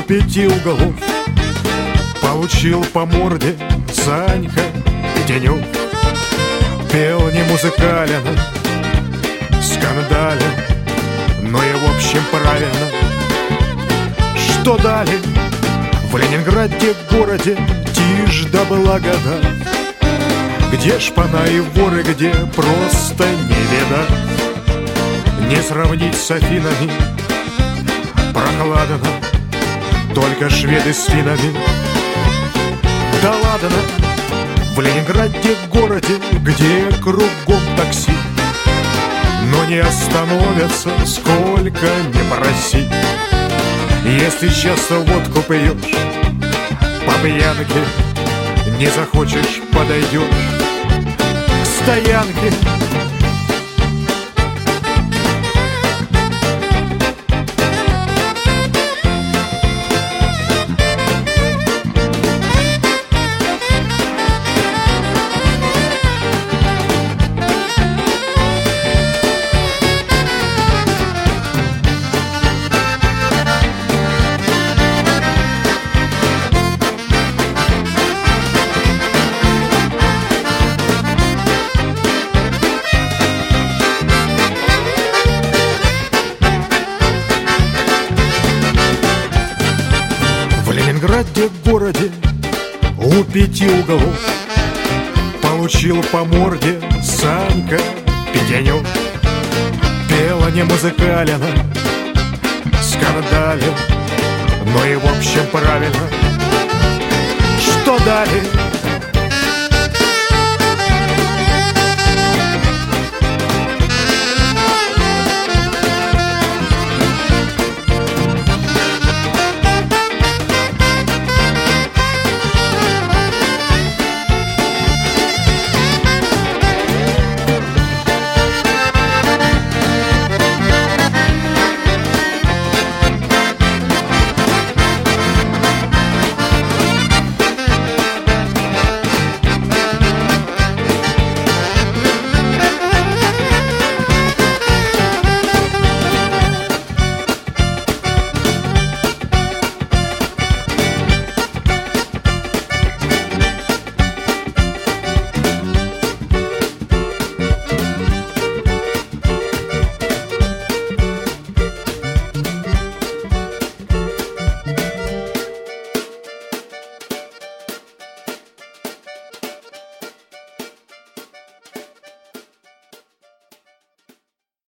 5 углов получил по морде Санька Пятенев. Пел не музыкален, скандален, но и в общем правильно. Что дали в Ленинграде городе тишь да благодать, где шпана и воры, где просто не видать. Не сравнить с Афинами, прохладно, только шведы с финами. Да ладно, в Ленинграде городе, где кругом такси, но не остановятся, сколько не проси. Если часто водку пьешь, по пьянке не захочешь, подойдешь к стоянке. В Ленинграде городе у 5 углов получил по морде Санька Пятенев. Пела не музыкален, скандален, но и в общем правильно. Что дали